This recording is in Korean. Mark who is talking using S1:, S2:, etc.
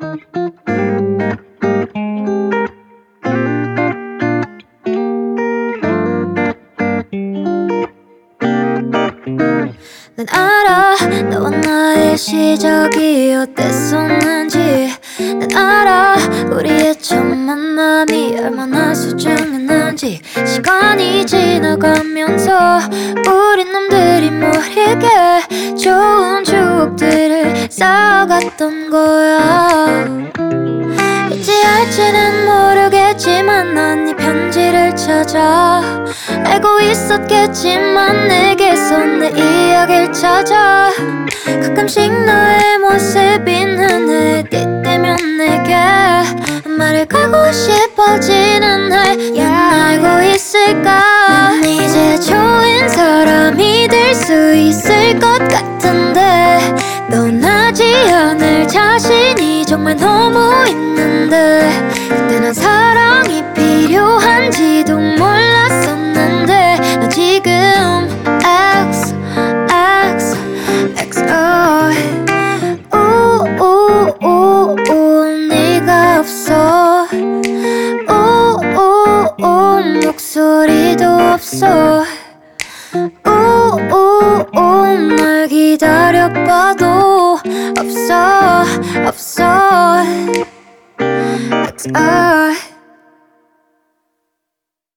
S1: 난 알아 너와 나의 시작이 어땠었는지. 난 알아 우리의 첫 만남이 얼마나 소중했는지. 시간이 지나가면서 우린 남들이 모르게 좋은 추억들을 쌓아갔던 거야. 잊지 할지는 모르겠지만 난 네 편지를 찾아 알고 있었겠지만 내게서 내 이야기를 찾아. 가끔씩 너의 모습이 눈에 띄면 내게 말을 걸고 싶어지는 날 알고 있을까. 난 이제 좋은 사람이 될 수 있을 것 같은데 떠나지 않을 자신이 정말 너무 있는데. 그때 난 사랑이 필요한지도 몰랐었는데 난 지금 XXXO 오오오오 네가 없어. 오오오 목소리도 없어. 오오오 널 기다려봐도 없어 없어. XR